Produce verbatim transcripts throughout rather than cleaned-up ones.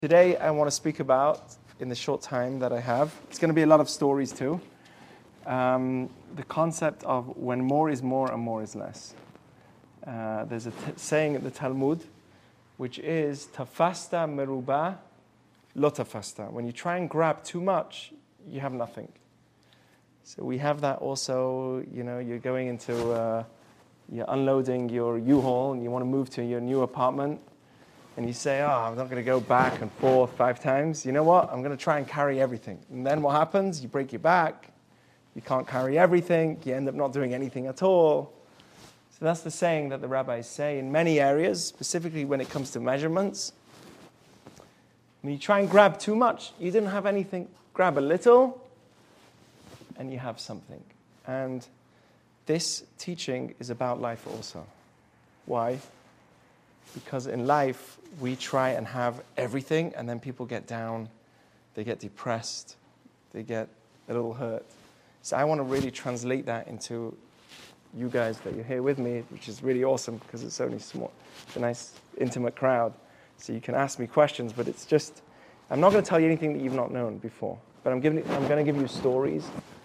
Today I want to speak about, in the short time that I have, it's going to be a lot of stories too, um, the concept of when more is more and more is less. Uh, there's a t- saying in the Talmud, which is, tafasta meruba lo tafasta. When you try and grab too much, you have nothing. So we have that also, you know, you're going into, uh, you're unloading your U-Haul and you want to move to your new apartment. And you say, oh, I'm not going to go back and forth five times. You know what? I'm going to try and carry everything. And then what happens? You break your back. You can't carry everything. You end up not doing anything at all. So that's the saying that the rabbis say in many areas, specifically when it comes to measurements. When you try and grab too much, you didn't have anything. Grab a little, and you have something. And this teaching is about life also. Why? Because in life, we try and have everything, and then people get down, they get depressed, they get a little hurt. So I want to really translate that into you guys that you're here with me, which is really awesome because it's only small. It's a nice, intimate crowd. So you can ask me questions, but it's just, I'm not going to tell you anything that you've not known before. But I'm, giving, I'm going to give you stories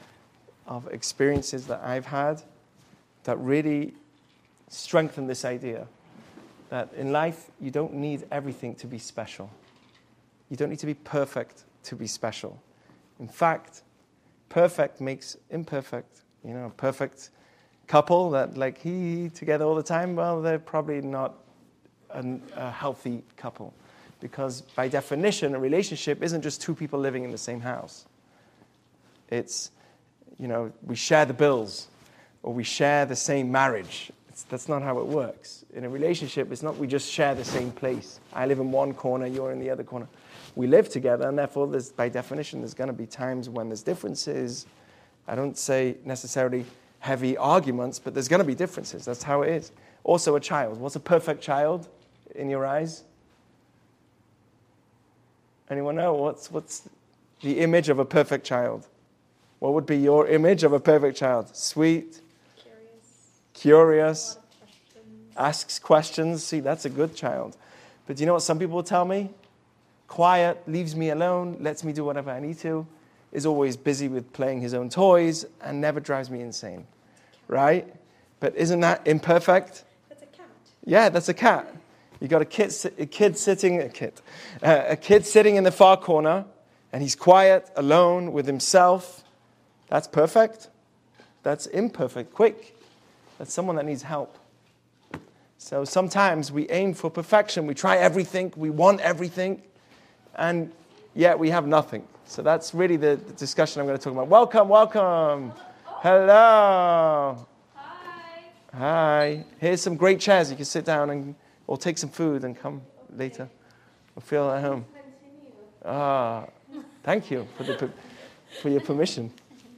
of experiences that I've had that really strengthen this idea. That in life, you don't need everything to be special. You don't need to be perfect to be special. In fact, perfect makes imperfect. You know, a perfect couple that like he together all the time, well, they're probably not a, a healthy couple. Because by definition, a relationship isn't just two people living in the same house. It's, you know, we share the bills, or we share the same marriage. That's not how it works. In a relationship, it's not we just share the same place. I live in one corner, you're in the other corner. We live together, and therefore, there's, by definition, there's going to be times when there's differences. I don't say necessarily heavy arguments, but there's going to be differences. That's how it is. Also, a child. What's a perfect child in your eyes? Anyone know? What's, what's the image of a perfect child? What would be your image of a perfect child? Sweet. Curious, questions. Asks questions. See, that's a good child. But do you know what some people will tell me? Quiet, leaves me alone, lets me do whatever I need to, is always busy with playing his own toys, and never drives me insane. Right? But isn't that imperfect? That's a cat. Yeah, that's a cat. You got a kid, a kid sitting, a kid, uh, a kid sitting in the far corner, and he's quiet, alone with himself. That's perfect. That's imperfect. Quick. That's someone that needs help. So sometimes we aim for perfection. We try everything. We want everything. And yet we have nothing. So that's really the, the discussion I'm going to talk about. Welcome, welcome. Hello. Hi. Hi. Here's some great chairs. You can sit down and or take some food and come okay. later. Or feel at home. Continue. Ah, thank you for the for your permission.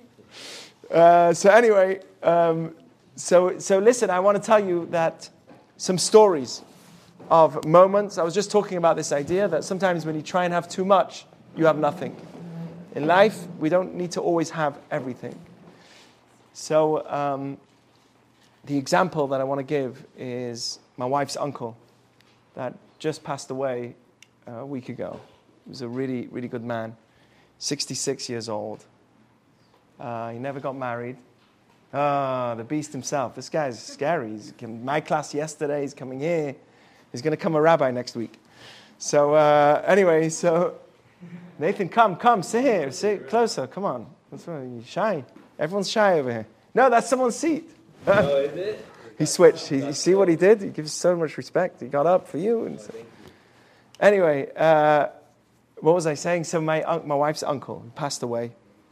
Uh, so anyway, um, So, so listen, I want to tell you that some stories of moments. I was just talking about this idea that sometimes when you try and have too much, you have nothing. In life, we don't need to always have everything. So um, the example that I want to give is my wife's uncle that just passed away a week ago. He was a really, really good man, sixty-six years old. Uh, he never got married. Ah, the beast himself. This guy's scary. He's in my class yesterday. He's coming here. He's going to become a rabbi next week. So uh, anyway, so Nathan, come, come, sit here. Sit closer. Come on. What's wrong? You're shy. Everyone's shy over here. No, that's someone's seat. Oh, is it? He switched. He, you see what he did? He gives so much respect. He got up for you. And so. Anyway, uh, what was I saying? So my my wife's uncle passed away.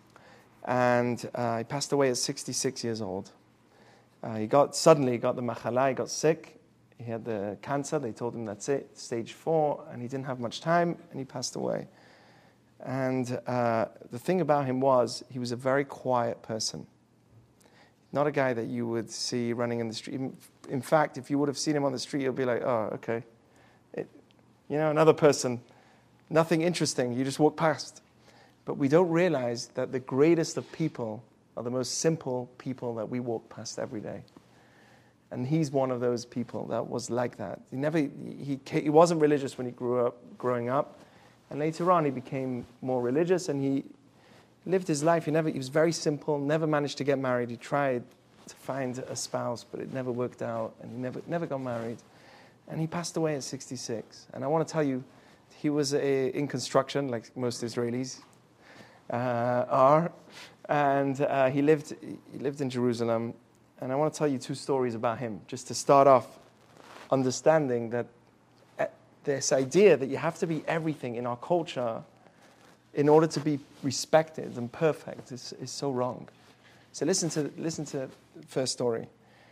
And uh, he passed away at sixty-six years old. Uh, he got suddenly he got the machala, he got sick. He had the cancer. They told him that's it, stage four, and he didn't have much time, and he passed away. And uh, the thing about him was he was a very quiet person. Not a guy that you would see running in the street. In fact, if you would have seen him on the street, you'll be like, oh, okay. It, you know, another person, nothing interesting. You just walk past. But we don't realize that the greatest of people are the most simple people that we walk past every day. And he's one of those people that was like that. He never, he, he wasn't religious when he grew up, growing up. And later on, he became more religious, and he lived his life. He never. He was very simple. Never managed to get married. He tried to find a spouse, but it never worked out, and he never never got married. And he passed away at sixty-six. And I want to tell you, he was a, in construction, like most Israelis uh, are, and uh, he lived he lived in Jerusalem. And I want to tell you two stories about him, just to start off understanding that this idea that you have to be everything in our culture in order to be respected and perfect is, is so wrong. So listen to listen to the first story.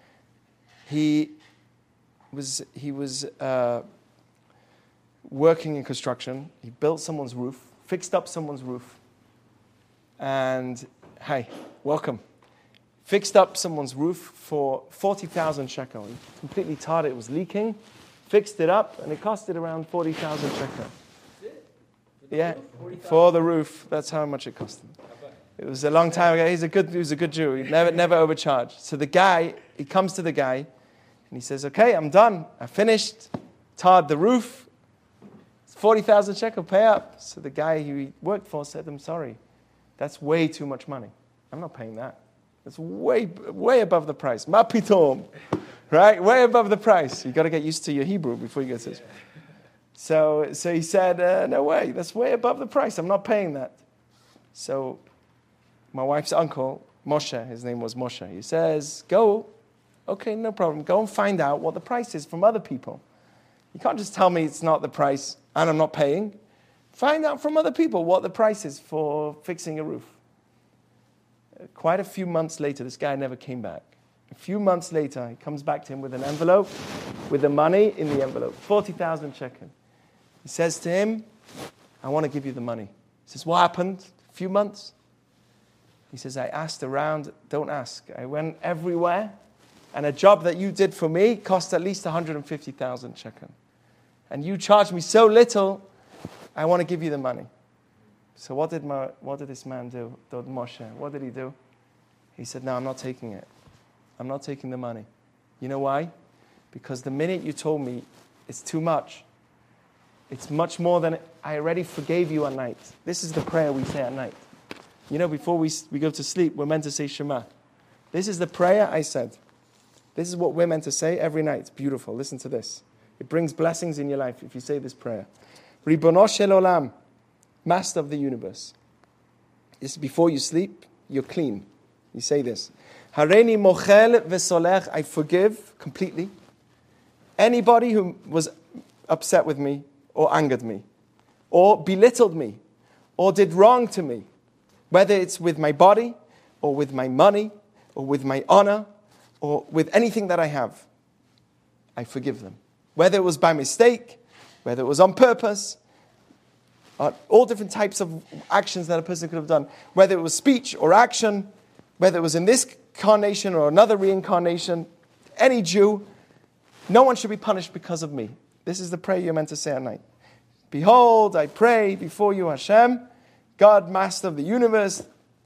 He was he was uh, working in construction. He built someone's roof, fixed up someone's roof, and hey, welcome. Fixed up someone's roof for forty thousand shekel. He completely tarred it. It was leaking. Fixed it up, and it costed around forty thousand shekel. Yeah, for the roof. That's how much it cost him. It was a long time ago. He's a good, he was a good Jew. He never, never overcharged. So the guy, he comes to the guy, and he says, "Okay, I'm done. I finished. Tarred the roof. It's forty thousand shekel. Pay up." So the guy who he worked for said, "I'm sorry. That's way too much money. I'm not paying that. That's way, way above the price. Ma pitom." Right? Way above the price. You've got to get used to your Hebrew before you get to this. So, so he said, uh, no way. That's way above the price. I'm not paying that. So my wife's uncle, Moshe, his name was Moshe, he says, go, okay, no problem. Go and find out what the price is from other people. You can't just tell me it's not the price and I'm not paying. Find out from other people what the price is for fixing a roof. Quite a few months later, this guy never came back. A few months later, he comes back to him with an envelope, with the money in the envelope, forty thousand shekel. He says to him, I want to give you the money. He says, what happened? A few months? He says, I asked around, don't ask. I went everywhere, and a job that you did for me cost at least one hundred fifty thousand shekel. And you charged me so little, I want to give you the money. So what did, my, what did this man do, Dod Moshe? What did he do? He said, no, I'm not taking it. I'm not taking the money. You know why? Because the minute you told me it's too much, it's much more than I already forgave you at night. This is the prayer we say at night. You know, before we, we go to sleep, we're meant to say Shema. This is the prayer I said. This is what we're meant to say every night. It's beautiful. Listen to this. It brings blessings in your life if you say this prayer. Ribono shel olam, Master of the universe. This is before you sleep, you're clean. You say this. Hareni mochel v'solech, I forgive completely anybody who was upset with me or angered me or belittled me or did wrong to me, whether it's with my body or with my money or with my honor or with anything that I have. I forgive them. Whether it was by mistake, whether it was on purpose, uh, all different types of actions that a person could have done, whether it was speech or action, whether it was in this incarnation or another reincarnation, any Jew, no one should be punished because of me. This is the prayer you're meant to say at night. Behold, I pray before you, Hashem, God, Master of the universe.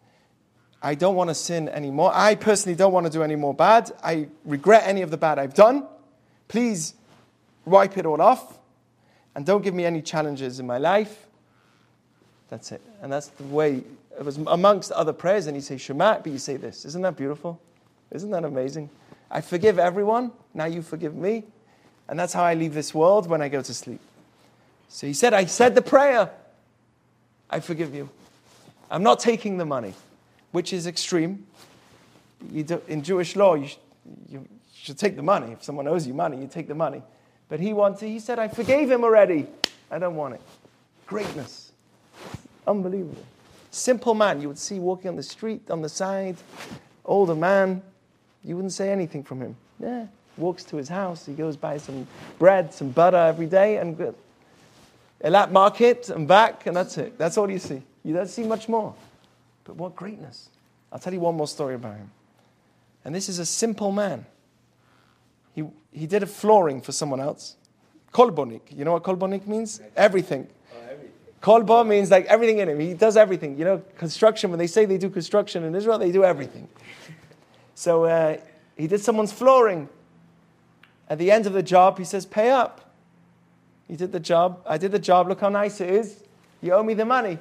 I don't want to sin anymore. I personally don't want to do any more bad. I regret any of the bad I've done. Please wipe it all off and don't give me any challenges in my life. That's it. And that's the way. It was amongst other prayers, and you say Shema, but you say this. Isn't that beautiful? Isn't that amazing? I forgive everyone, now you forgive me. And that's how I leave this world when I go to sleep. So he said, I said the prayer. I forgive you. I'm not taking the money, which is extreme. You do, in Jewish law, you, sh- you should take the money. If someone owes you money, you take the money. But he wanted, he said, I forgave him already. I don't want it. Greatness. Unbelievable. Simple man, you would see walking on the street, on the side, older man, you wouldn't say anything from him. Yeah, walks to his house, he goes buy some bread, some butter every day, and Elat market and back, and that's it. That's all you see. You don't see much more. But what greatness. I'll tell you one more story about him. And this is a simple man. He he did a flooring for someone else. Kolbonik. You know what kolbonik means? Everything. Kolba means like everything in him. He does everything. You know, construction, when they say they do construction in Israel, they do everything. So uh, he did someone's flooring. At the end of the job, he says, pay up. He did the job. I did the job. Look how nice it is. You owe me the money.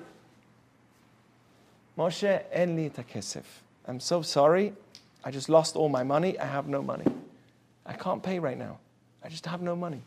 Moshe, en li et hakesef. I'm so sorry. I just lost all my money. I have no money. I can't pay right now. I just have no money.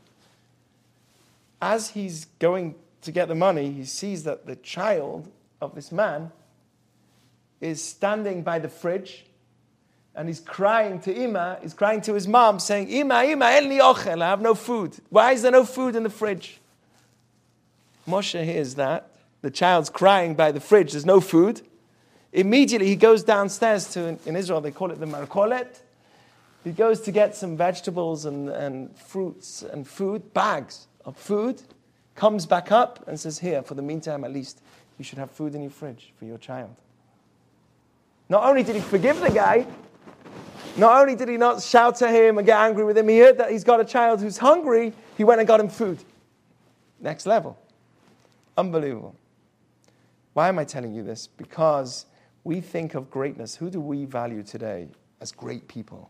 As he's going to get the money, he sees that the child of this man is standing by the fridge and he's crying to Ima, he's crying to his mom, saying, Ima, Ima, en li ochel, I have no food. Why is there no food in the fridge? Moshe hears that. The child's crying by the fridge, there's no food. Immediately he goes downstairs to, in Israel they call it the markolet. He goes to get some vegetables and, and fruits and food, bags of food, comes back up and says, here, for the meantime at least, you should have food in your fridge for your child. Not only did he forgive the guy, not only did he not shout to him and get angry with him, he heard that he's got a child who's hungry, he went and got him food. Next level. Unbelievable. Why am I telling you this? Because we think of greatness. Who do we value today as great people?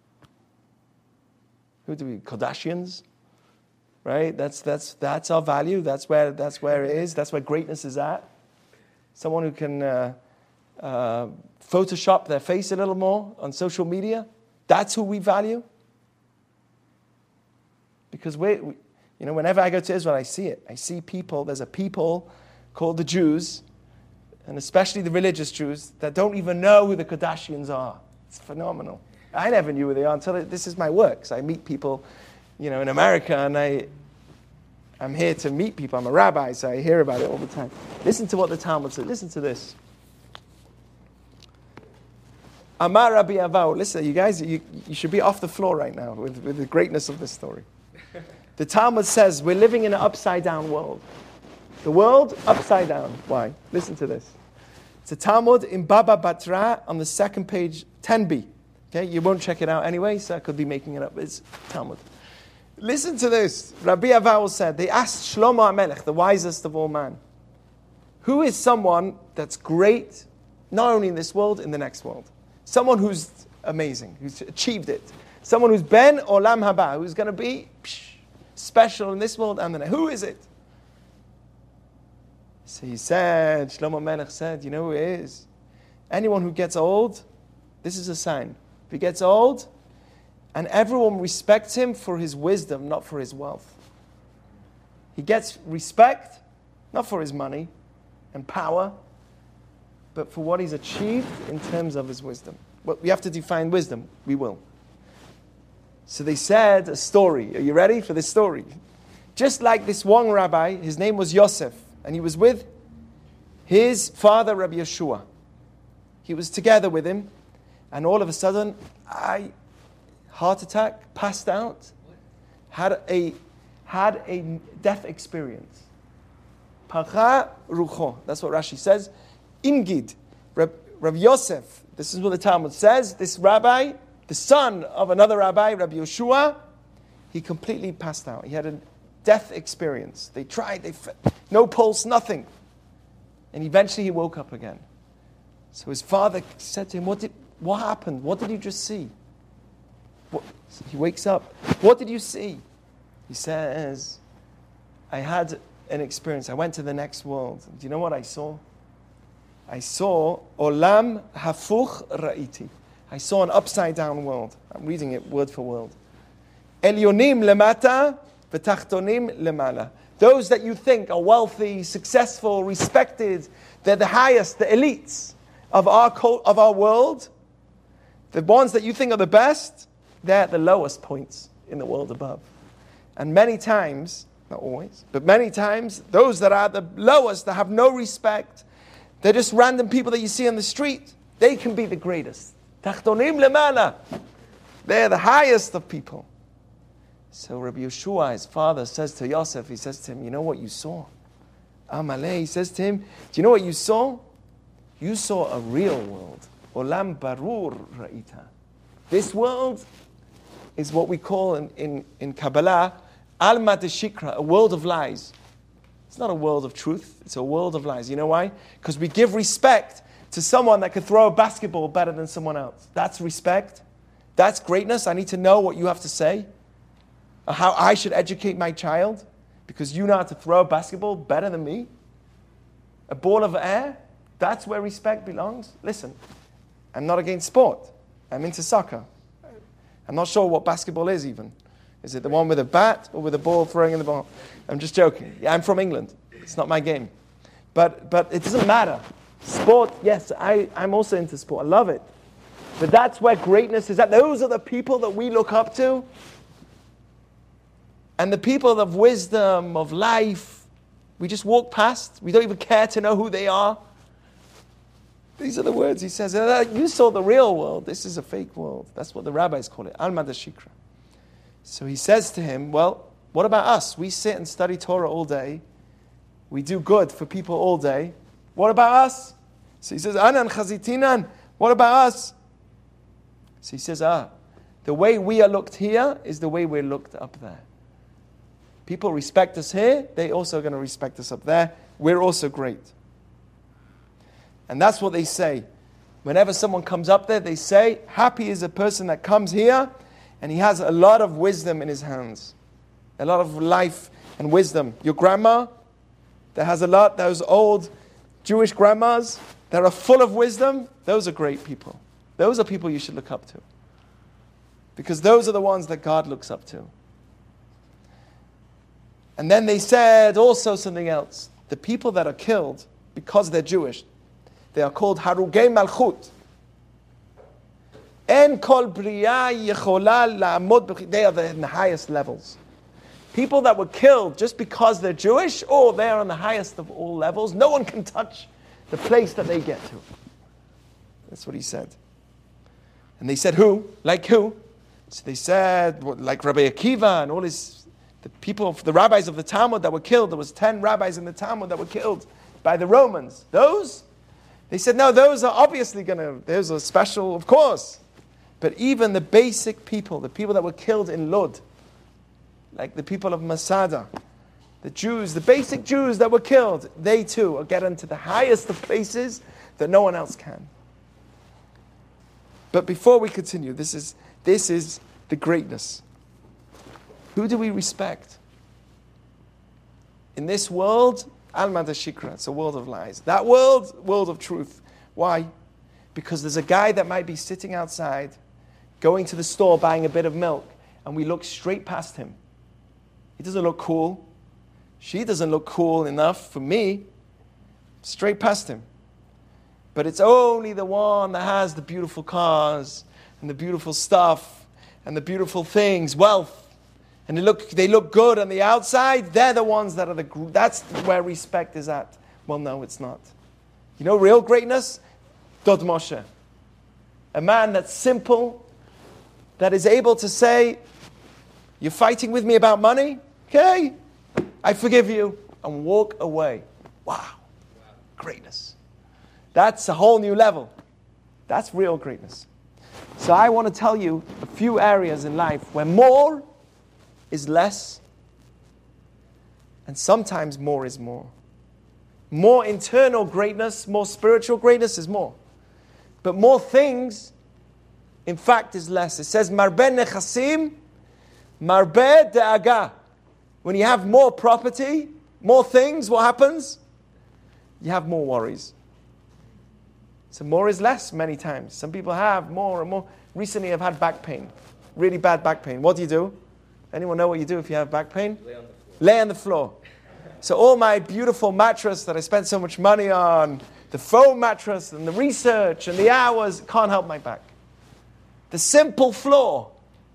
Who do we? Kardashians? Right? That's that's that's our value. That's where that's where it is. That's where greatness is at. Someone who can uh, uh, Photoshop their face a little more on social media. That's who we value. Because we, we, you know, whenever I go to Israel, I see it. I see people. There's a people called the Jews, and especially the religious Jews, that don't even know who the Kardashians are. It's phenomenal. I never knew who they are until this is my work. So I meet people, you know, in America, and I, I'm here to meet people. I'm a rabbi, so I hear about it all the time. Listen to what the Talmud says. Listen to this. Amar Rabbi Avau. Listen, you guys, you, you should be off the floor right now with, with the greatness of this story. The Talmud says we're living in an upside-down world. The world upside down. Why? Listen to this. It's a Talmud in Baba Batra on the second page, ten b. Okay, you won't check it out anyway, so I could be making it up. It's Talmud. Listen to this. Rabbi Avau said, they asked Shlomo HaMelech, the wisest of all man, who is someone that's great, not only in this world, in the next world? Someone who's amazing, who's achieved it. Someone who's ben olam haba, who's going to be psh, special in this world and the next. Who is it? So he said, Shlomo HaMelech said, you know who it is? Anyone who gets old, this is a sign. If he gets old, and everyone respects him for his wisdom, not for his wealth. He gets respect, not for his money and power, but for what he's achieved in terms of his wisdom. Well, we have to define wisdom. We will. So they said a story. Are you ready for this story? Just like this one rabbi, his name was Yosef, and he was with his father, Rabbi Yeshua. He was together with him, and all of a sudden, I, heart attack, passed out, had a had a death experience. Pacha rucho. That's what Rashi says. Ingid, Rab, Rabbi Yosef. This is what the Talmud says. This rabbi, the son of another rabbi, Rabbi Yeshua, he completely passed out. He had a death experience. They tried, they no pulse, nothing. And eventually he woke up again. So his father said to him, what did, what happened? What did you just see? What? He wakes up. What did you see? He says, I had an experience. I went to the next world. Do you know what I saw? I saw Olam Hafuch Ra'iti. I saw an upside-down world. I'm reading it word for word. Elyonim lemata v'tachtonim lemala. Those that you think are wealthy, successful, respected, they're the highest, the elites of our co- of our world. The ones that you think are the best, they're at the lowest points in the world above. And many times, not always, but many times, those that are at the lowest, that have no respect, they're just random people that you see on the street. They can be the greatest. Tachtonim lemala. They're the highest of people. So Rabbi Yeshua, his father, says to Yosef, he says to him, you know what you saw? Amalei, he says to him, do you know what you saw? You saw a real world. Olam barur ra'ita. This world is what we call in, in, in Kabbalah, Alma de Shikra, a world of lies. It's not a world of truth, it's a world of lies. You know why? Because we give respect to someone that could throw a basketball better than someone else. That's respect. That's greatness. I need to know what you have to say. How I should educate my child because you know how to throw a basketball better than me. A ball of air, that's where respect belongs. Listen, I'm not against sport. I'm into soccer. I'm not sure what basketball is even. Is it the one with a bat or with a ball throwing in the ball? I'm just joking. Yeah, I'm from England. It's not my game. But but it doesn't matter. Sport, yes, I, I'm also into sport. I love it. But that's where greatness is at. Those are the people that we look up to. And the people of wisdom, of life, we just walk past. We don't even care to know who they are. These are the words he says. You saw the real world. This is a fake world. That's what the rabbis call it. Alma da Shikra. So he says to him, well, what about us? We sit and study Torah all day. We do good for people all day. What about us? So he says, Anan chazitinan. What about us? So he says, ah, the way we are looked here is the way we're looked up there. People respect us here. They're also going to respect us up there. We're also great. And that's what they say. Whenever someone comes up there, they say, happy is a person that comes here and he has a lot of wisdom in his hands. A lot of life and wisdom. Your grandma that has a lot, those old Jewish grandmas that are full of wisdom, those are great people. Those are people you should look up to. Because those are the ones that God looks up to. And then they said also something else. The people that are killed because they're Jewish, they are called Harugei Malchut. En kol bria yechola la'amod. They are the, in the highest levels. People that were killed just because they're Jewish, oh, they're on the highest of all levels. No one can touch the place that they get to. That's what he said. And they said, who? Like who? So they said, what, like Rabbi Akiva and all his, the people, the rabbis of the Talmud that were killed. There was ten rabbis in the Talmud that were killed by the Romans. Those? They said, no, those are obviously going to, those are special, of course. But even the basic people, the people that were killed in Lod, like the people of Masada, the Jews, the basic Jews that were killed, they too will get into the highest of places that no one else can. But before we continue, this is this is the greatness. Who do we respect? In this world, Alma da Shikra, it's a world of lies. That world, world of truth. Why? Because there's a guy that might be sitting outside, going to the store, buying a bit of milk, and we look straight past him. He doesn't look cool. She doesn't look cool enough for me. Straight past him. But it's only the one that has the beautiful cars and the beautiful stuff and the beautiful things, wealth. And they look, they look good on the outside. They're the ones that are the, that's where respect is at. Well, no, it's not. You know real greatness? Dod Moshe. A man that's simple, that is able to say, you're fighting with me about money? Okay, I forgive you, and walk away. Wow, greatness. That's a whole new level. That's real greatness. So I want to tell you a few areas in life where more is less, and sometimes more is more. More internal greatness, more spiritual greatness is more. But more things, in fact, is less. It says, Marbe nechasim, marbe de'aga. When you have more property, more things, what happens? You have more worries. So more is less many times. Some people have more and more. Recently I've had back pain. Really bad back pain. What do you do? Anyone know what you do if you have back pain? Lay on the floor. Lay on the floor. So all my beautiful mattress that I spent so much money on, the foam mattress and the research and the hours, can't help my back. The simple floor.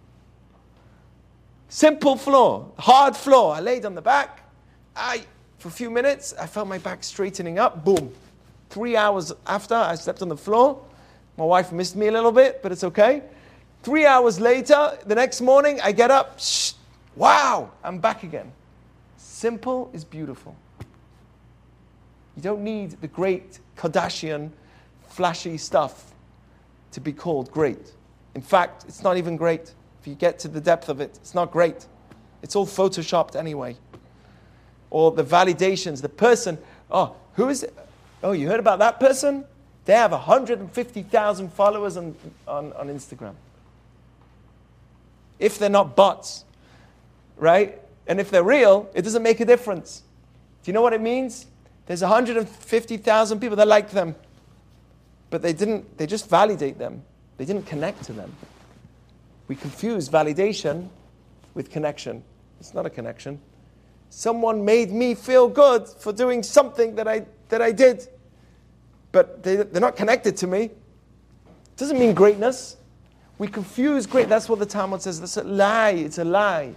Simple floor. Hard floor. I laid on the back. I, for a few minutes, I felt my back straightening up. Boom. Three hours after, I slept on the floor. My wife missed me a little bit, but it's okay. Three hours later, the next morning, I get up. Shh, wow, I'm back again. Simple is beautiful. You don't need the great Kardashian, flashy stuff to be called great. In fact, it's not even great. If you get to the depth of it, it's not great. It's all photoshopped anyway. Or the validations, the person, oh, who is it? Oh, you heard about that person? They have one hundred fifty thousand followers on, on, on Instagram. If they're not bots, right? And if they're real, it doesn't make a difference. Do you know what it means? There's one hundred fifty thousand people that like them. But they didn't, they just validate them. They didn't connect to them. We confuse validation with connection. It's not a connection. Someone made me feel good for doing something that I that I did. But they, they're not connected to me. It doesn't mean greatness. We confuse great. That's what the Talmud says. That's a lie. It's a lie.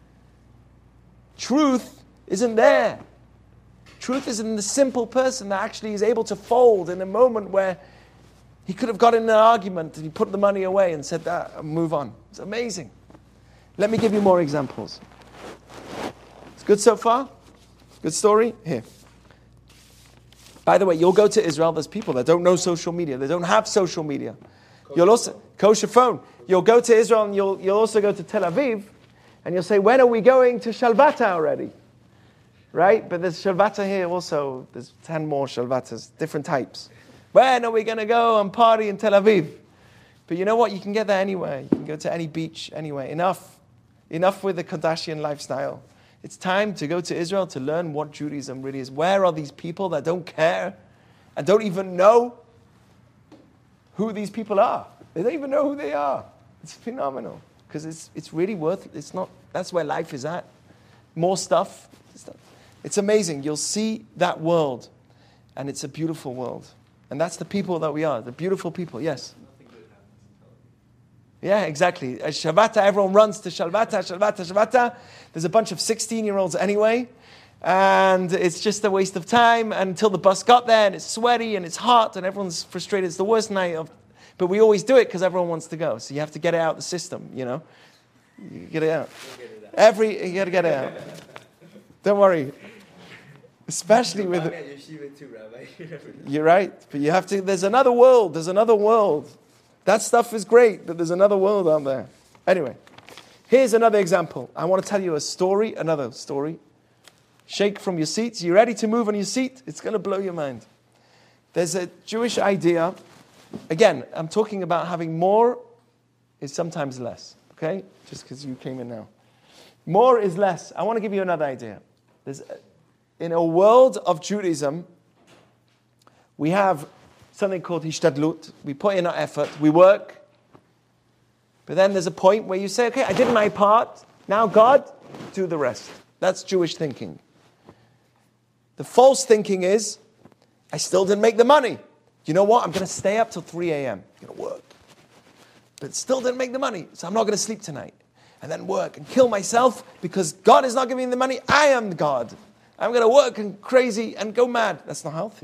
Truth isn't there. Truth is in the simple person that actually is able to fold in a moment where he could have got in an argument and he put the money away and said that and move on. It's amazing. Let me give you more examples. It's good so far? Good story? Here. By the way, you'll go to Israel, there's people that don't know social media. They don't have social media. You'll also, kosher phone. You'll go to Israel and you'll, you'll also go to Tel Aviv and you'll say, when are we going to Shalvata already? Right? But there's Shalvata here also. There's ten more Shalvatas, different types. When are we going to go and party in Tel Aviv? But you know what? You can get there anyway. You can go to any beach anyway. Enough. Enough with the Kardashian lifestyle. It's time to go to Israel to learn what Judaism really is. Where are these people that don't care and don't even know who these people are? They don't even know who they are. It's phenomenal. Because it's it's really worth, it's not, that's where life is at. More stuff. It's amazing. You'll see that world. And it's a beautiful world. And that's the people that we are. The beautiful people. Yes? Yeah, exactly. At Shalvata, everyone runs to Shalvata, Shalvata, Shalvata. There's a bunch of sixteen-year-olds anyway. And it's just a waste of time until the bus got there and it's sweaty and it's hot and everyone's frustrated. It's the worst night of... But we always do it because everyone wants to go. So you have to get it out of the system, you know. You get it out. Get it out. Every, you got to get it out. Don't worry. Especially with... You're right. But you have to... There's another world. There's another world. That stuff is great, but there's another world out there. Anyway, here's another example. I want to tell you a story, another story. Shake from your seats. You ready to move on your seat? It's going to blow your mind. There's a Jewish idea. Again, I'm talking about having more is sometimes less. Okay? Just because you came in now. More is less. I want to give you another idea. There's, in a world of Judaism, we have something called hishtadlut. We put in our effort. We work. But then there's a point where you say, okay, I did my part. Now God, do the rest. That's Jewish thinking. The false thinking is, I still didn't make the money. You know what? I'm going to stay up till three a.m. I'm going to work. But still didn't make the money. So I'm not going to sleep tonight. And then work and kill myself because God is not giving me the money. I am God. I'm going to work and crazy and go mad. That's not healthy.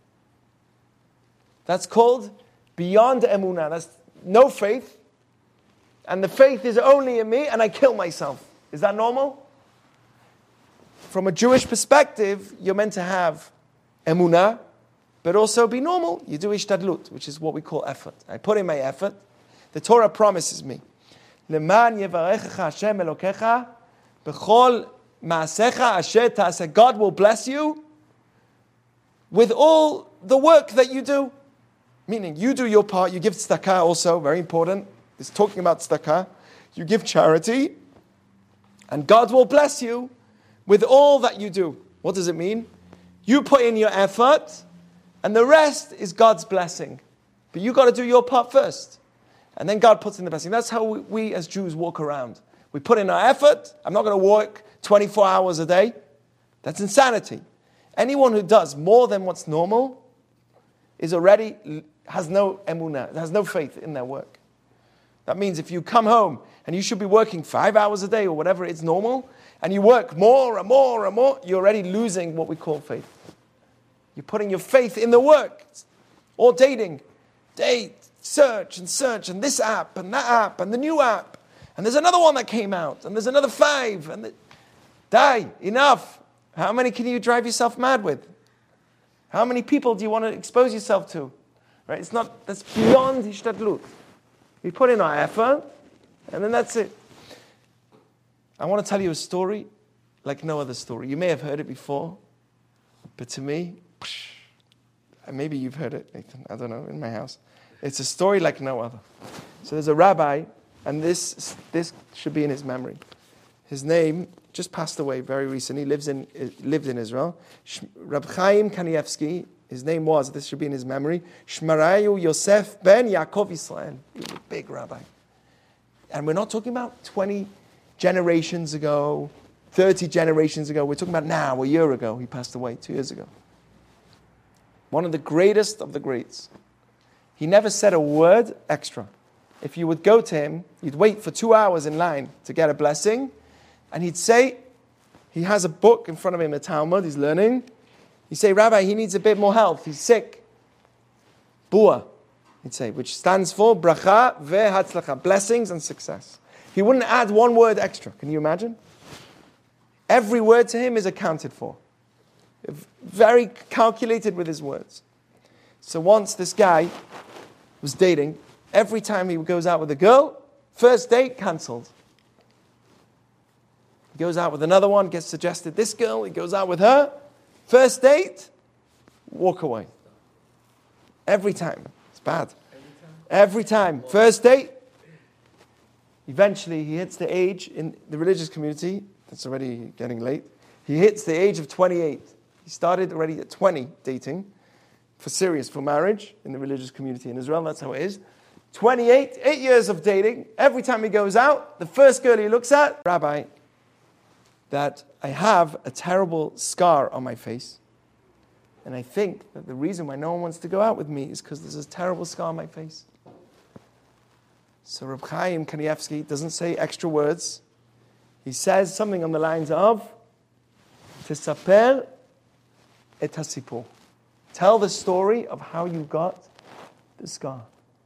That's called beyond emunah. That's no faith. And the faith is only in me and I kill myself. Is that normal? From a Jewish perspective, you're meant to have emunah, but also be normal. You do ishtadlut, which is what we call effort. I put in my effort. The Torah promises me, "Leman yevarechecha Hashem Elokecha b'chol ma'asecha asher ta'aseh." God will bless you with all the work that you do. Meaning, you do your part. You give tzedakah also, very important. It's talking about tzedakah. You give charity, and God will bless you with all that you do. What does it mean? You put in your effort, and the rest is God's blessing. But you got to do your part first. And then God puts in the blessing. That's how we, we as Jews walk around. We put in our effort. I'm not going to work twenty-four hours a day. That's insanity. Anyone who does more than what's normal is already, has no emunah, has no faith in their work. That means if you come home and you should be working five hours a day or whatever it's normal, and you work more and more and more, you're already losing what we call faith. You're putting your faith in the work. Or dating. Date, search and search, and this app and that app and the new app. And there's another one that came out, and there's another five. And the, die, enough. How many can you drive yourself mad with? How many people do you want to expose yourself to? Right? It's not, that's beyond hishtadlut. We put in our effort, and then that's it. I want to tell you a story like no other story. You may have heard it before, but to me, maybe you've heard it, Nathan, I don't know, in my house. It's a story like no other. So there's a rabbi, and this this should be in his memory. His name just passed away very recently, lives in, lived in Israel. Reb Chaim Kanievsky, his name was, this should be in his memory, Shmarayu Yosef ben Yaakov Israel. He was a big rabbi. And we're not talking about twenty generations ago, thirty generations ago. We're talking about now, a year ago. He passed away, two years ago. One of the greatest of the greats. He never said a word extra. If you would go to him, you'd wait for two hours in line to get a blessing, and he'd say, he has a book in front of him, a Talmud, he's learning. He'd say, Rabbi, he needs a bit more help, he's sick. Bua, he'd say, which stands for bracha ve'hatzlacha, blessings and success. He wouldn't add one word extra, can you imagine? Every word to him is accounted for. Very calculated with his words. So once this guy was dating, every time he goes out with a girl, first date cancelled. He goes out with another one, gets suggested this girl, he goes out with her, first date, walk away. Every time. It's bad. Every time. First date. Eventually he hits the age in the religious community, that's already getting late, he hits the age of twenty-eight. He started already at twenty dating, for serious, for marriage, in the religious community in Israel, that's how it is. twenty-eight, eight years of dating. Every time he goes out, the first girl he looks at, Rabbi, that I have a terrible scar on my face. And I think that the reason why no one wants to go out with me is because there's a terrible scar on my face. So Reb Chaim Kanievsky doesn't say extra words. He says something on the lines of, Tesaper et hasipur. Tell the story of how you got the scar.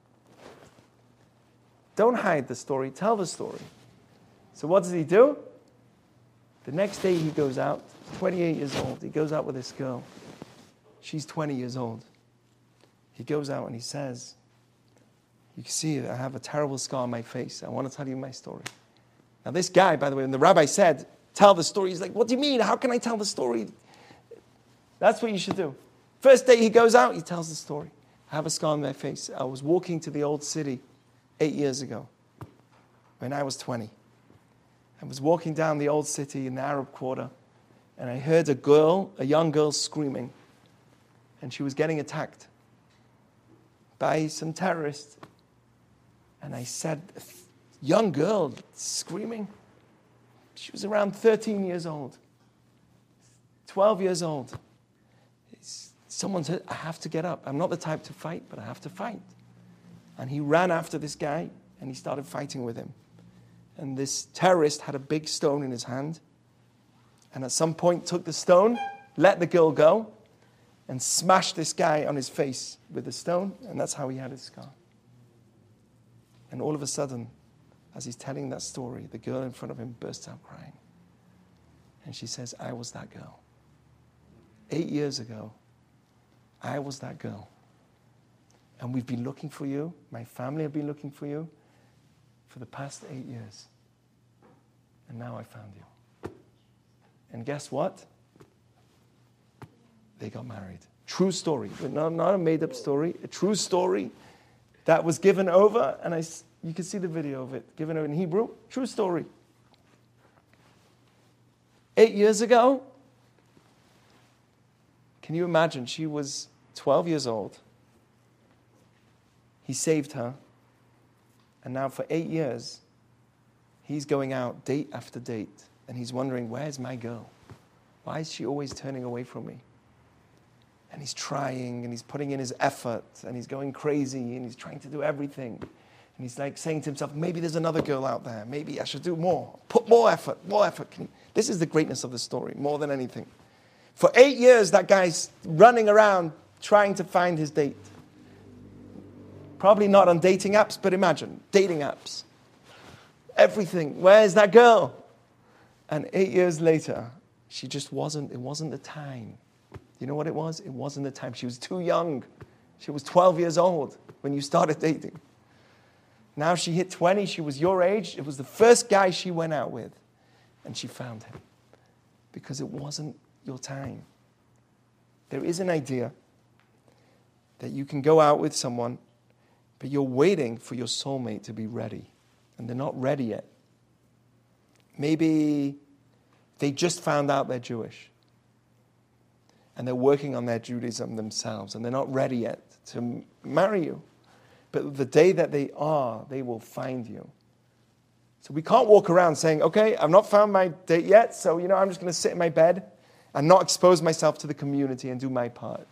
Don't hide the story, tell the story. So what does he do? The next day he goes out, twenty-eight years old. He goes out with this girl. She's twenty years old. He goes out and he says, you can see I have a terrible scar on my face. I want to tell you my story. Now this guy, by the way, when the rabbi said, tell the story, he's like, what do you mean? How can I tell the story? That's what you should do. First day he goes out, he tells the story. I have a scar on my face. I was walking to the old city eight years ago when I was twenty. I was walking down the old city in the Arab quarter, and I heard a girl, a young girl screaming, and she was getting attacked by some terrorists. And I said, a young girl screaming. She was around thirteen years old, twelve years old. Someone said, I have to get up. I'm not the type to fight, but I have to fight. And he ran after this guy, and he started fighting with him. And this terrorist had a big stone in his hand, and at some point took the stone, let the girl go, and smashed this guy on his face with the stone, and that's how he had his scar. And all of a sudden, as he's telling that story, the girl in front of him bursts out crying. And she says, I was that girl. Eight years ago, I was that girl. And we've been looking for you, my family have been looking for you, for the past eight years. And now I found you. And guess what? They got married. True story. Not, not a made-up story. A true story that was given over, and I, you can see the video of it, given over in Hebrew. True story. Eight years ago, can you imagine? She was twelve years old. He saved her. And now for eight years, he's going out date after date. And he's wondering, where's my girl? Why is she always turning away from me? And he's trying, and he's putting in his effort, and he's going crazy, and he's trying to do everything. And he's like saying to himself, maybe there's another girl out there. Maybe I should do more. Put more effort, more effort. Can you? This is the greatness of the story, more than anything. For eight years, that guy's running around trying to find his date. Probably not on dating apps, but imagine, dating apps. Everything. Where's that girl? And eight years later, she just wasn't, it wasn't the time. You know what it was? It wasn't the time. She was too young. She was twelve years old when you started dating. Now she hit twenty. She was your age. It was the first guy she went out with. And she found him. Because it wasn't your time. There is an idea that you can go out with someone, but you're waiting for your soulmate to be ready. And they're not ready yet. Maybe They just found out they're Jewish. And they're working on their Judaism themselves. And they're not ready yet to m- marry you. But the day that they are, they will find you. So we can't walk around saying, okay, I've not found my date yet, so you know, I'm just going to sit in my bed and not expose myself to the community and do my part.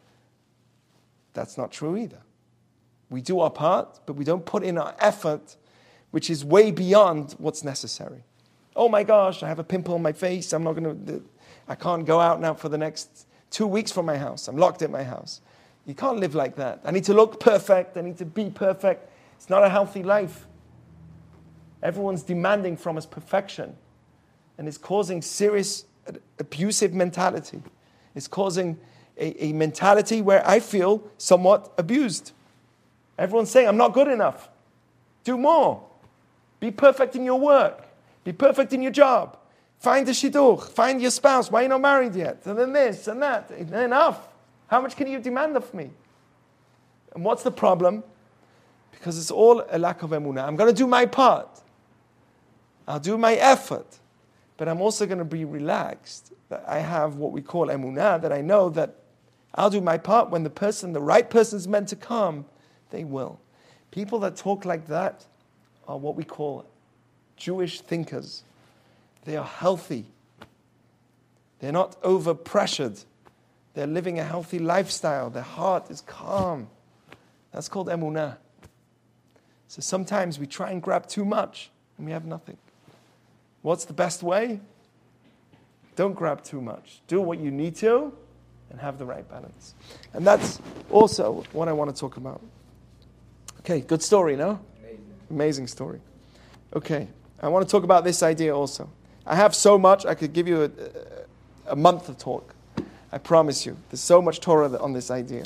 That's not true either. We do our part, but we don't put in our effort, which is way beyond what's necessary. Oh my gosh, I have a pimple on my face. I'm not going to, I can't go out now for the next two weeks from my house. I'm locked in my house. You can't live like that. I need to look perfect. I need to be perfect. It's not a healthy life. Everyone's demanding from us perfection. And it's causing serious abusive mentality. It's causing a, a mentality where I feel somewhat abused. Everyone's saying, I'm not good enough. Do more. Be perfect in your work. Be perfect in your job. Find a shidduch. Find your spouse. Why are you not married yet? And then this and that. Enough. How much can you demand of me? And what's the problem? Because it's all a lack of emunah. I'm going to do my part. I'll do my effort. But I'm also going to be relaxed. That I have what we call emunah, that I know that I'll do my part. When the person, the right person is meant to come, they will. People that talk like that are what we call Jewish thinkers. They are healthy. They're not over-pressured. They're living a healthy lifestyle. Their heart is calm. That's called emunah. So sometimes we try and grab too much and we have nothing. What's the best way? Don't grab too much. Do what you need to and have the right balance. And that's also what I want to talk about. Okay, good story, no? Amazing. Amazing story. Okay, I want to talk about this idea also. I have so much, I could give you a, a month of talk. I promise you. There's so much Torah on this idea.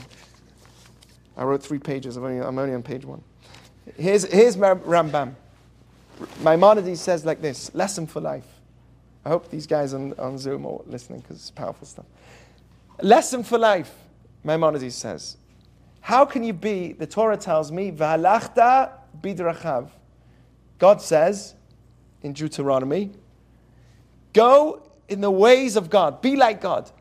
I wrote three pages. I'm only, I'm only on page one. Here's, here's Rambam. Maimonides says like this, lesson for life. I hope these guys on, on Zoom are listening because it's powerful stuff. Lesson for life, Maimonides says. How can you be, the Torah tells me, V'halachta bidrachav. God says in Deuteronomy, go in the ways of God. Be like God.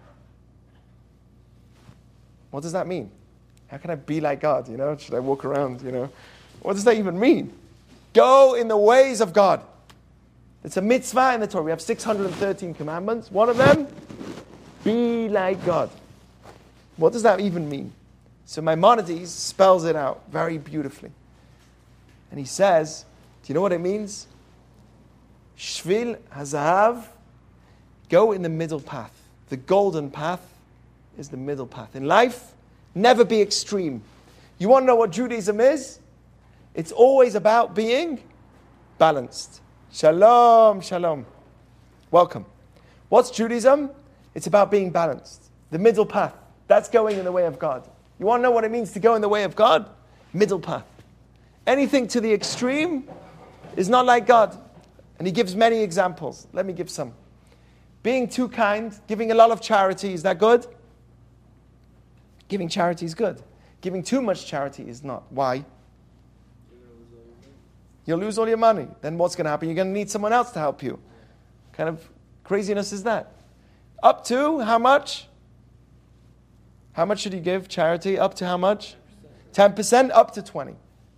What does that mean? How can I be like God? You know, should I walk around, you know? What does that even mean? Go in the ways of God. It's a mitzvah in the Torah. We have six hundred thirteen commandments. One of them, be like God. What does that even mean? So Maimonides spells it out very beautifully. And he says, do you know what it means? Shvil hazahav, go in the middle path. The golden path is the middle path. In life, never be extreme. You want to know what Judaism is? It's always about being balanced. Shalom, shalom. Welcome. What's Judaism? It's about being balanced. The middle path. That's going in the way of God. You want to know what it means to go in the way of God? Middle path. Anything to the extreme is not like God. And he gives many examples. Let me give some. Being too kind, giving a lot of charity, is that good? Giving charity is good. Giving too much charity is not. Why? You'll lose all your money. Then what's going to happen? You're going to need someone else to help you. What kind of craziness is that? Up to how much? How much should you give charity? Up to how much? ten percent. Up to twenty.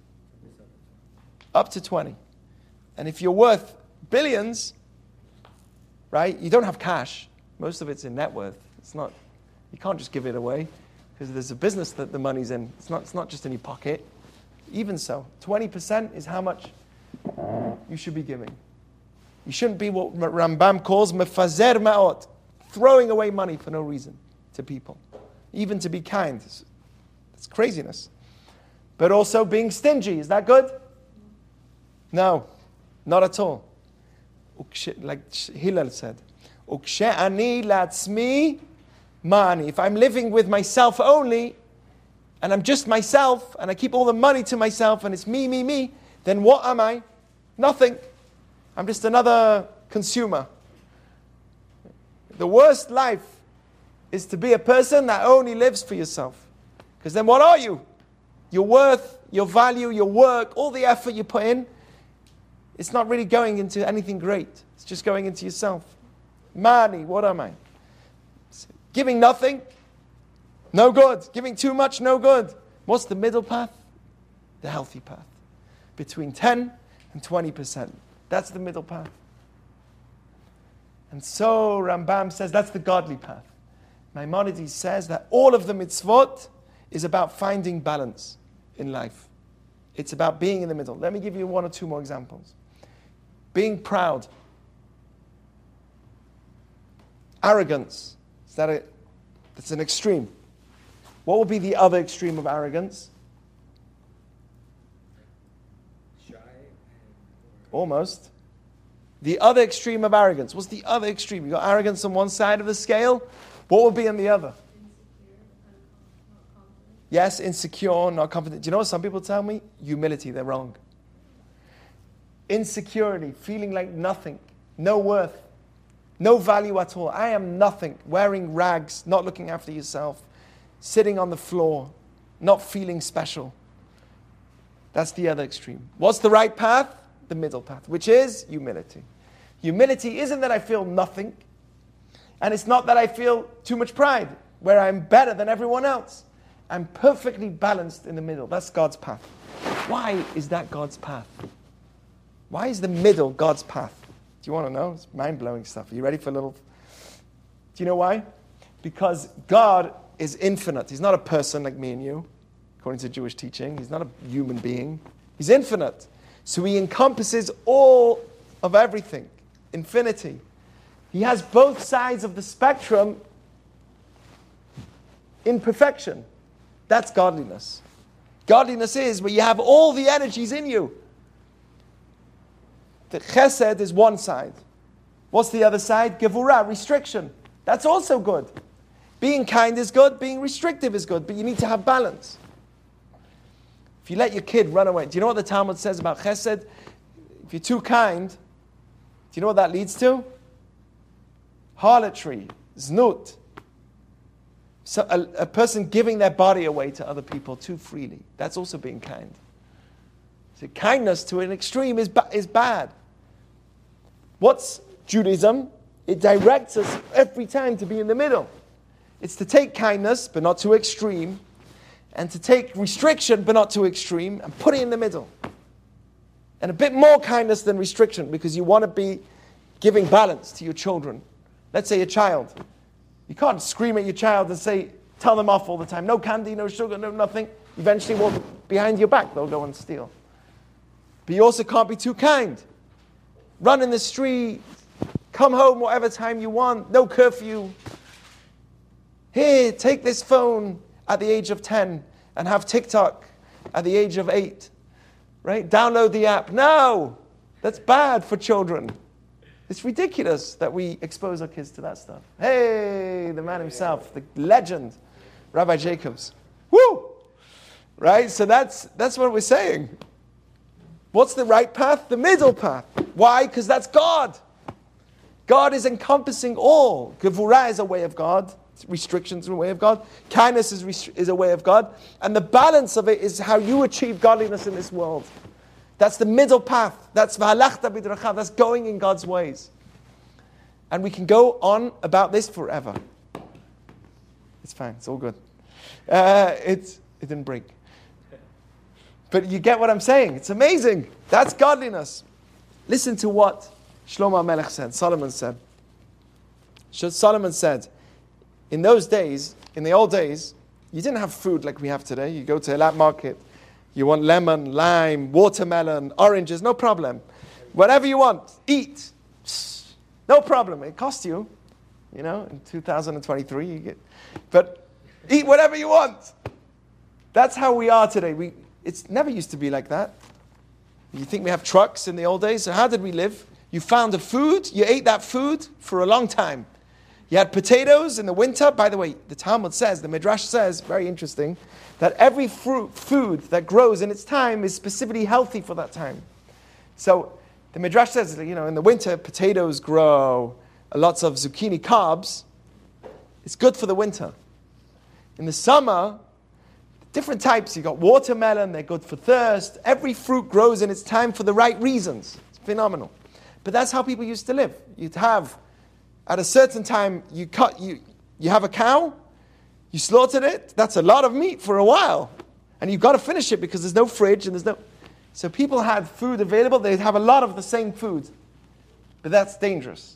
Up to twenty. And if you're worth billions, right, you don't have cash. Most of it's in net worth. It's not, you can't just give it away because there's a business that the money's in. It's not, it's not just in your pocket. Even so, twenty percent is how much you should be giving. You shouldn't be what Rambam calls mefazer ma'ot, throwing away money for no reason to people. Even to be kind. It's, it's craziness. But also being stingy. Is that good? No, not at all. Like Hillel said, Ukshe'ani latzmi ma'ani. If I'm living with myself only, and I'm just myself, and I keep all the money to myself, and it's me, me, me, then what am I? Nothing. I'm just another consumer. The worst life is to be a person that only lives for yourself. Because then what are you? Your worth, your value, your work, all the effort you put in, it's not really going into anything great. It's just going into yourself. Money, what am I? Giving nothing, no good. Giving too much, no good. What's the middle path? The healthy path. Between ten and twenty percent. That's the middle path. And so Rambam says that's the godly path. Maimonides says that all of the mitzvot is about finding balance in life. It's about being in the middle. Let me give you one or two more examples. Being proud. Arrogance. Is that a, that's an extreme. What would be the other extreme of arrogance? Shy. Almost. The other extreme of arrogance. What's the other extreme? You got arrogance on one side of the scale. What would be on the other? Yes, insecure, not confident. Do you know what some people tell me? Humility, they're wrong. Insecurity, feeling like nothing, no worth, no value at all. I am nothing. Wearing rags, not looking after yourself, sitting on the floor, not feeling special. That's the other extreme. What's the right path? The middle path, which is humility. Humility isn't that I feel nothing, and it's not that I feel too much pride, where I'm better than everyone else. I'm perfectly balanced in the middle. That's God's path. Why is that God's path? Why is the middle God's path? Do you want to know? It's mind-blowing stuff. Are you ready for a little? Do you know why? Because God is infinite. He's not a person like me and you, according to Jewish teaching. He's not a human being. He's infinite. So he encompasses all of everything. Infinity. He has both sides of the spectrum in perfection. That's godliness. Godliness is where you have all the energies in you. The chesed is one side. What's the other side? Gevurah, restriction. That's also good. Being kind is good, being restrictive is good, but you need to have balance. If you let your kid run away, do you know what the Talmud says about chesed? If you're too kind, do you know what that leads to? Harlotry, znut. So a, a person giving their body away to other people too freely. That's also being kind. So kindness to an extreme is, ba- is bad. What's Judaism? It directs us every time to be in the middle. It's to take kindness, but not too extreme, and to take restriction, but not too extreme, and put it in the middle. And a bit more kindness than restriction, because you want to be giving balance to your children. Let's say a child. You can't scream at your child and say, tell them off all the time. No candy, no sugar, no nothing. Eventually, well, behind your back, they'll go and steal. But you also can't be too kind. Run in the street, come home whatever time you want, no curfew. Here, take this phone at the age of ten and have TikTok at the age of eight. Right? Download the app. No! That's bad for children. It's ridiculous that we expose our kids to that stuff. Hey, the man himself, the legend, Rabbi Jacobs. Woo! Right? So that's that's what we're saying. What's the right path? The middle path. Why? Because that's God. God is encompassing all. Gevurah is a way of God. Restrictions are a way of God. Kindness is, rest- is a way of God. And the balance of it is how you achieve godliness in this world. That's the middle path. That's v'halachta b'drachav. That's going in God's ways. And we can go on about this forever. It's fine. It's all good. Uh, it's, it didn't break. But you get what I'm saying. It's amazing. That's godliness. Listen to what Shlomo HaMelech said. Solomon said. Solomon said, in those days, in the old days, you didn't have food like we have today. You go to a Elat market. You want lemon, lime, watermelon, oranges, no problem. Whatever you want, eat. No problem. It costs you, you know, in two thousand twenty-three, you get, but eat whatever you want. That's how we are today. We, it's never used to be like that. You think we have trucks in the old days? So how did we live? You found a food, you ate that food for a long time. You had potatoes in the winter. By the way, the Talmud says, the Midrash says, very interesting, that every fruit, food that grows in its time is specifically healthy for that time. So the Midrash says, you know, in the winter, potatoes grow, lots of zucchini carbs. It's good for the winter. In the summer, different types. You've got watermelon, they're good for thirst. Every fruit grows in its time for the right reasons. It's phenomenal. But that's how people used to live. You'd have At a certain time, you cut, you, you have a cow, you slaughtered it, that's a lot of meat for a while. And you've got to finish it because there's no fridge and there's no... So people had food available, they'd have a lot of the same food. But that's dangerous.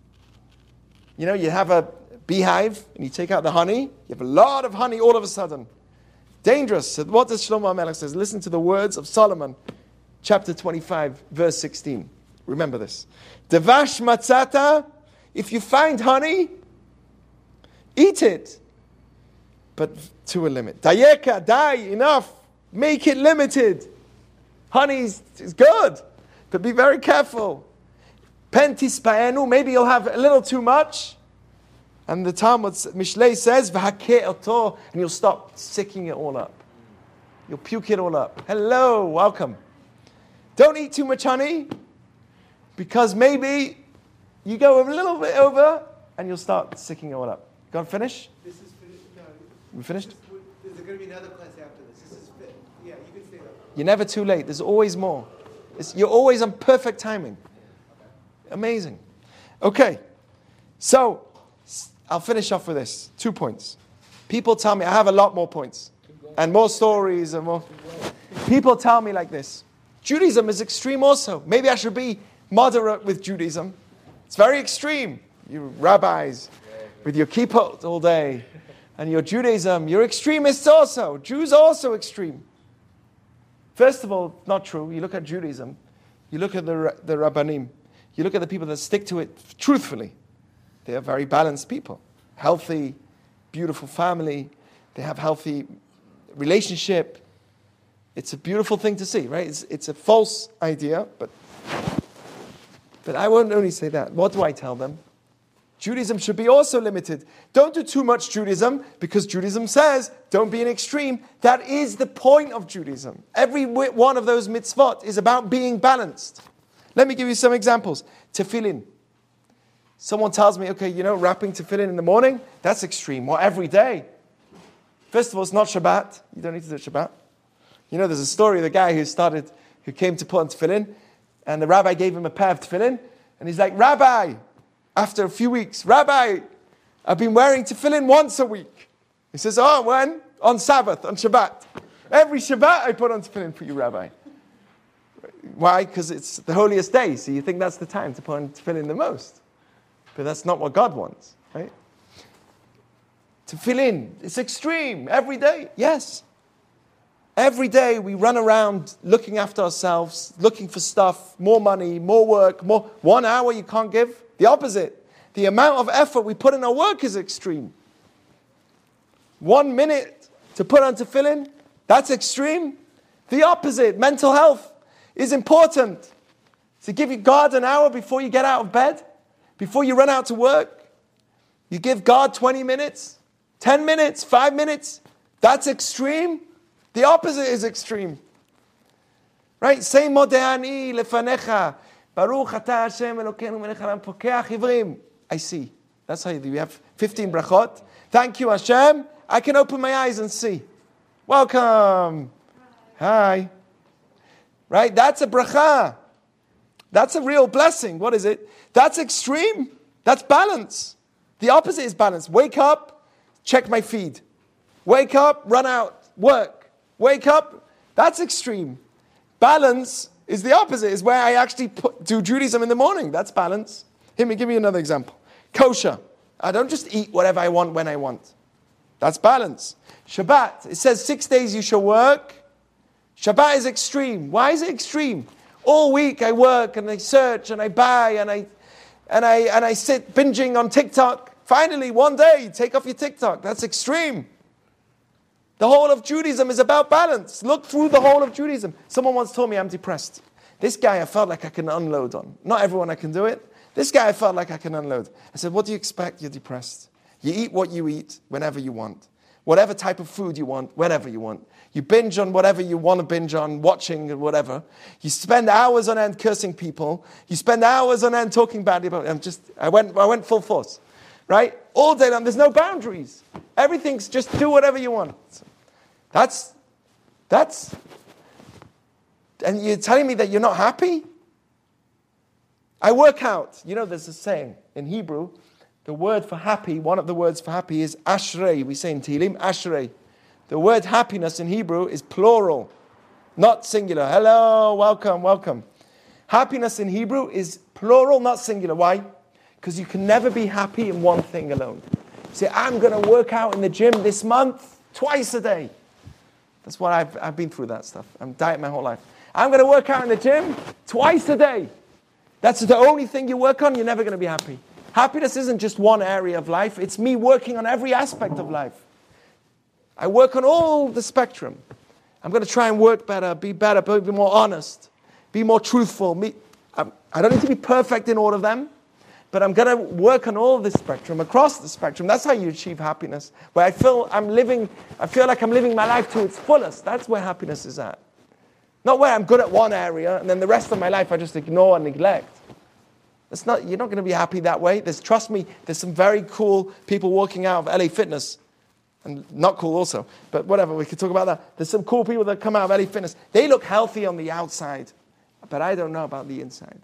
You know, you have a beehive and you take out the honey, you have a lot of honey all of a sudden. Dangerous. So what does Shlomo HaMelech says? Listen to the words of Solomon, chapter twenty-five, verse sixteen. Remember this. Devash matzata, if you find honey, eat it. But to a limit. Dayeka, die, enough. Make it limited. Honey is, is good, but be very careful. Pentis paenu, maybe you'll have a little too much. And the Talmud, Mishlei says, v'hakeh oto, and you'll stop sicking it all up. You'll puke it all up. Hello, welcome. Don't eat too much honey, because maybe you go a little bit over, and you'll start sicking it all up. Go finish? This is finished. No, We finished? This is, there's going to be another class after this. This is fit. Yeah, you can stay there. You're never too late. There's always more. It's, you're always on perfect timing. Amazing. Okay. So, I'll finish off with this. Two points. People tell me, I have a lot more points. And more stories and more. People tell me like this. Judaism is extreme also. Maybe I should be moderate with Judaism. It's very extreme. You rabbis with your kippot all day. And your Judaism, you're extremists also. Jews are also extreme. First of all, not true. You look at Judaism. You look at the, the Rabbanim. You look at the people that stick to it truthfully. They are very balanced people. Healthy, beautiful family. They have healthy relationship. It's a beautiful thing to see, right? It's, it's a false idea, but, but I won't only say that. What do I tell them? Judaism should be also limited. Don't do too much Judaism, because Judaism says, don't be an extreme. That is the point of Judaism. Every one of those mitzvot is about being balanced. Let me give you some examples. Tefillin. Someone tells me, okay, you know, wrapping tefillin in the morning, that's extreme. Well, every day. First of all, it's not Shabbat. You don't need to do Shabbat. You know, there's a story of the guy who started, who came to put on tefillin, and the rabbi gave him a pair of tefillin, and he's like, Rabbi, after a few weeks, Rabbi, I've been wearing tefillin once a week. He says, oh, when? On Sabbath, on Shabbat. Every Shabbat I put on tefillin for you, Rabbi. Why? Because it's the holiest day, so you think that's the time to put on tefillin the most. But that's not what God wants, right? Tefillin, it's extreme, every day, yes. Every day we run around looking after ourselves, looking for stuff, more money, more work, more. One hour you can't give. The opposite. The amount of effort we put in our work is extreme. One minute to put on tefillin, that's extreme. The opposite, mental health, is important. To give you God an hour before you get out of bed, before you run out to work. You give God twenty minutes, ten minutes, five minutes. That's extreme. The opposite is extreme. Right? Say modehani lefanecha. Baruch atah Hashem Elokeinu melech haolam pokeach ivrim. I see. That's how you do. We have fifteen brachot. Thank you, Hashem. I can open my eyes and see. Welcome. Hi. Right? That's a bracha. That's a real blessing. What is it? That's extreme. That's balance. The opposite is balance. Wake up, check my feed. Wake up, run out, work. Wake up, that's extreme. Balance is the opposite, is where I actually put, do Judaism in the morning. That's balance. Let me give you another example. Kosher. I don't just eat whatever I want when I want. That's balance. Shabbat. It says six days you shall work. Shabbat is extreme. Why is it extreme? All week I work and I search and I buy and I and I and I sit binging on TikTok. Finally, one day, take off your TikTok. That's extreme. The whole of Judaism is about balance. Look through the whole of Judaism. Someone once told me I'm depressed. This guy I felt like I can unload on. Not everyone I can do it. This guy I felt like I can unload. I said, what do you expect? You're depressed. You eat what you eat whenever you want. Whatever type of food you want, whenever you want. You binge on whatever you want to binge on, watching or whatever. You spend hours on end cursing people. You spend hours on end talking badly about them. Just, I went, I went full force. Right? All day long. There's no boundaries. Everything's just do whatever you want. That's, that's, and you're telling me that you're not happy? I work out. You know, there's a saying in Hebrew, The word for happy, one of the words for happy is ashrei. We say in Tehillim, ashrei. The word happiness in Hebrew is plural, not singular. Hello, welcome, welcome. Happiness in Hebrew is plural, not singular. Why? Because you can never be happy in one thing alone. You say, I'm going to work out in the gym this month, twice a day. That's what I've, I've been through that stuff. I'm diet my whole life. I'm going to work out in the gym twice a day. That's the only thing you work on, you're never going to be happy. Happiness isn't just one area of life. It's me working on every aspect of life. I work on all the spectrum. I'm going to try and work better, be better, be more honest, be more truthful. Me, I don't need to be perfect in all of them, but I'm going to work on all the spectrum, across the spectrum. That's how you achieve happiness. Where I feel I'm living, I feel like I'm living my life to its fullest. That's where happiness is at. Not where I'm good at one area and then the rest of my life I just ignore and neglect. It's not, you're not going to be happy that way. There's, trust me, there's some very cool people walking out of L A Fitness. And not cool also, but whatever, we could talk about that. There's some cool people that come out of L A Fitness. They look healthy on the outside, but I don't know about the inside.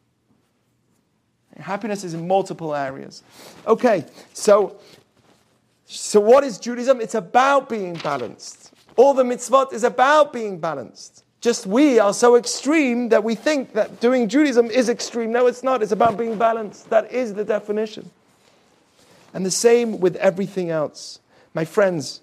Happiness is in multiple areas. Okay, so, so what is Judaism? It's about being balanced. All the mitzvot is about being balanced. Just we are so extreme that we think that doing Judaism is extreme. No, it's not. It's about being balanced. That is the definition. And the same with everything else. My friends,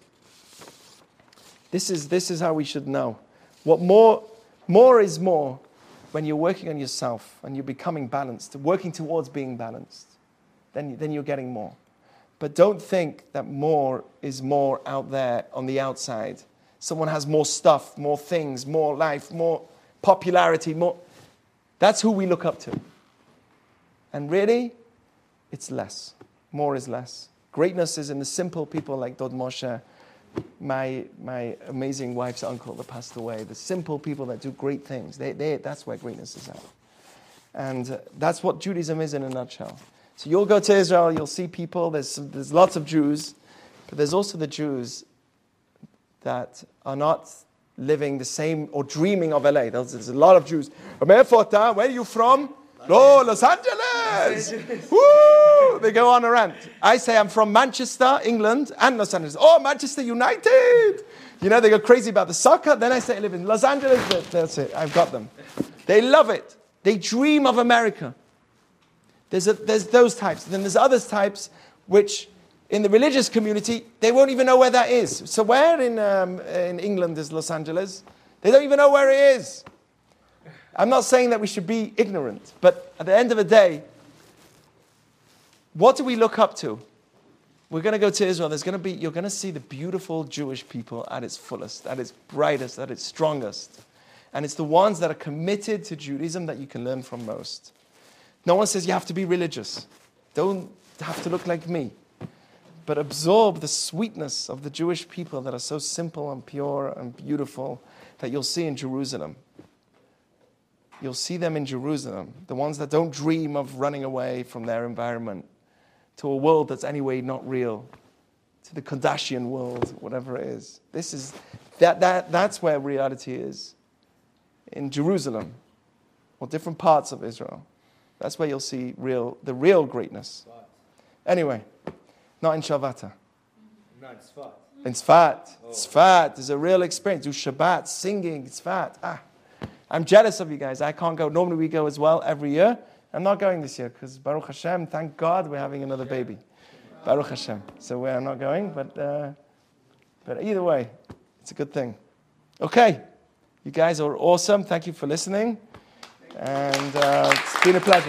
this is, this is how we should know. What more, more is more when you're working on yourself and you're becoming balanced, working towards being balanced. Then, then you're getting more. But don't think that more is more out there on the outside. Someone has more stuff, more things, more life, more popularity, more. That's who we look up to. And really, it's less. More is less. Greatness is in the simple people like Dod Moshe, my my amazing wife's uncle that passed away. The simple people that do great things. They, they, that's where greatness is at. And uh, that's what Judaism is in a nutshell. So you'll go to Israel, you'll see people, there's, there's lots of Jews, but there's also the Jews that are not living the same or dreaming of L A. There's, there's a lot of Jews. Where are you from? Oh, Los Angeles! Woo! They go on a rant. I say I'm from Manchester, England, and Los Angeles. Oh, Manchester United! You know, they go crazy about the soccer. Then I say I live in Los Angeles. That's it. I've got them. They love it. They dream of America. There's, a, there's those types. Then there's other types which, in the religious community, they won't even know where that is. So where in, um, in England is Los Angeles? They don't even know where it is. I'm not saying that we should be ignorant, but at the end of the day, what do we look up to? We're going to go to Israel. There's going to be, you're going to see the beautiful Jewish people at its fullest, at its brightest, at its strongest. And it's the ones that are committed to Judaism that you can learn from most. No one says you have to be religious. Don't have to look like me. But absorb the sweetness of the Jewish people that are so simple and pure and beautiful that you'll see in Jerusalem. You'll see them in Jerusalem, the ones that don't dream of running away from their environment to a world that's anyway not real, to the Kardashian world, whatever it is. This is that that that's where reality is. In Jerusalem, or different parts of Israel. That's where you'll see real the real greatness. Anyway, not in Shavata. No, in Tzfat. In Tzfat. Oh. Tzfat is a real experience. Do Shabbat, singing, Tzfat. Ah. I'm jealous of you guys. I can't go. Normally we go as well every year. I'm not going this year because Baruch Hashem, thank God we're having another baby. Baruch Hashem. So we're not going, but uh, but either way, it's a good thing. Okay. You guys are awesome. Thank you for listening. And uh, it's been a pleasure.